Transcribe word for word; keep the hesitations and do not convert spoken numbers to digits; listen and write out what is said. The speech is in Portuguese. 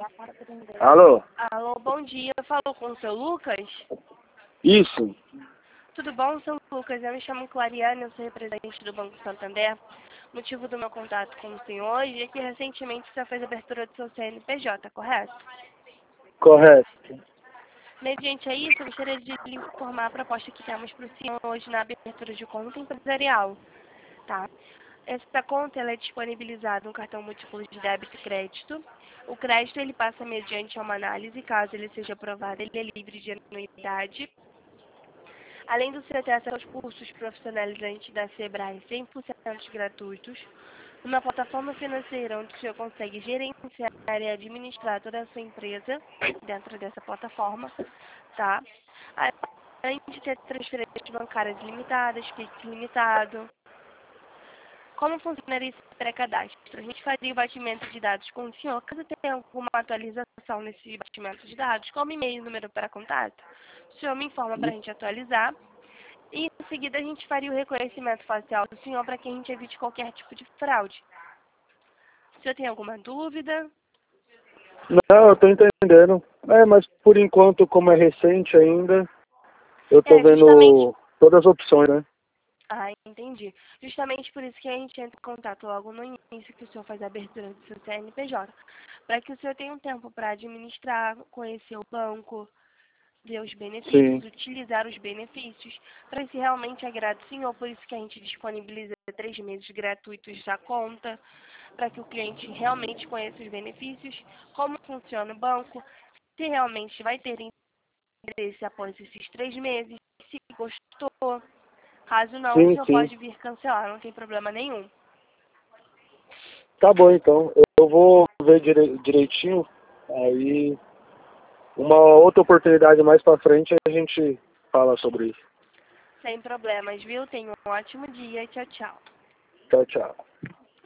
Alô? Alô, bom dia. Falou com o seu Lucas? Isso. Tudo bom, seu Lucas? Eu me chamo Clariane, eu sou representante do Banco Santander. O motivo do meu contato com o senhor hoje é que recentemente você fez a abertura do seu C N P J, correto? Correto. Mediante a isso, eu gostaria de lhe informar a proposta que temos para o senhor hoje na abertura de conta empresarial. Tá? Essa conta ela é disponibilizada no cartão múltiplo de débito e crédito. O crédito ele passa mediante uma análise, caso ele seja aprovado, ele é livre de anuidade. Além do senhor ter acesso aos cursos profissionalizantes da Sebrae cem por cento gratuitos, uma plataforma financeira onde o senhor consegue gerenciar e administrar toda a sua empresa dentro dessa plataforma, tá? Além de ter transferências bancárias ilimitadas, Pix ilimitado. Como funcionaria esse pré-cadastro? A gente faria o batimento de dados com o senhor. Caso tenha alguma atualização nesse batimento de dados, como e-mail e número para contato, o senhor me informa para a gente atualizar. E em seguida a gente faria o reconhecimento facial do senhor para que a gente evite qualquer tipo de fraude. O senhor tem alguma dúvida? Não, eu tô entendendo. É, mas por enquanto, como é recente ainda, eu tô É, justamente... vendo todas as opções, né? Ah, entendi. Justamente por isso que a gente entra em contato logo no início que o senhor faz a abertura do seu C N P J. Para que o senhor tenha um tempo para administrar, conhecer o banco, ver os benefícios, Sim. utilizar os benefícios, para se realmente agrada o senhor. Por isso que a gente disponibiliza três meses gratuitos da conta, para que o cliente realmente conheça os benefícios, como funciona o banco, se realmente vai ter interesse após esses três meses, se gostou. Caso não, o Sim, senhor sim. pode vir cancelar, não tem problema nenhum. Tá bom, então. Eu vou ver dire- direitinho. Aí, uma outra oportunidade mais pra frente, a gente fala sobre isso. Sem problemas, viu? Tenha um ótimo dia. Tchau, tchau. Tchau, tchau.